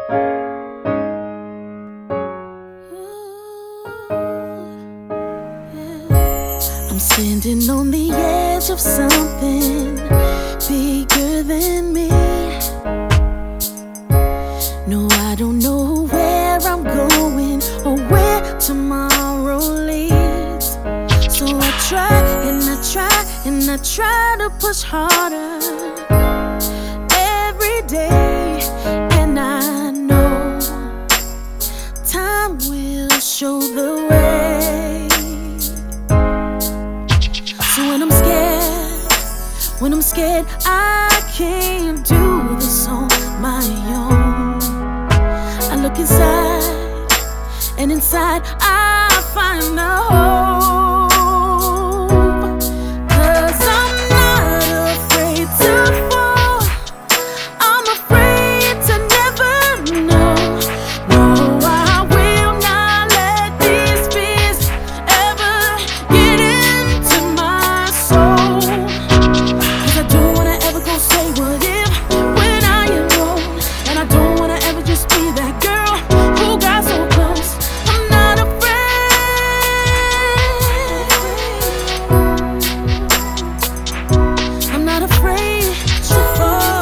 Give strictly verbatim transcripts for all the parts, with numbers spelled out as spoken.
I'm standing on the edge of something bigger than me. No, I don't know where I'm going or where tomorrow leads. So I try and I try and I try to push harder every day. And I know time will show the way. So when I'm scared, when I'm scared, I can't do this on my own. I look inside, and inside I find the hope. 'Cause I'm not afraid to fall, I'm afraid to never know. No, I will not let these fears ever get into my soul. 'Cause I don't wanna ever go say what if when I am alone. And I don't wanna ever just be that girl who got so close. I'm not afraid, I'm not afraid to fall.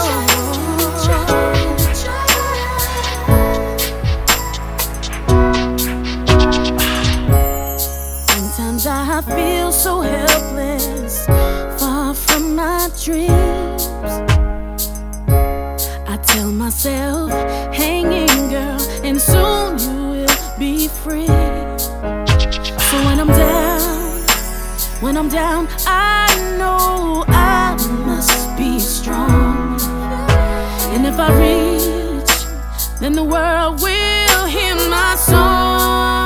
Sometimes I feel so helpless, far from my dreams. I tell myself, hang in, girl, and soon you will be free. So when I'm down, when I'm down, I know I must be strong. And if I reach, then the world will hear my song.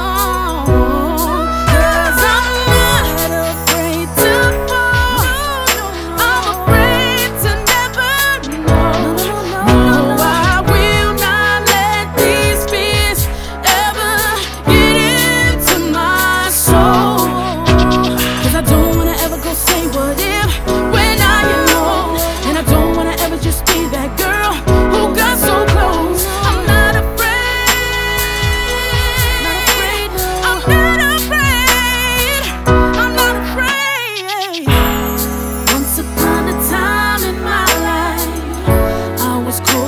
'Cause I'm not afraid to fall, I'm afraid to never know. No, I will not let these fears ever get into my soul. 'Cause I don't wanna ever go say what if when I am alone. And I don't wanna ever just be that girl who got so close. I'm not afraid, I'm not afraid, I'm not afraid. Once upon a time in my life, I was cold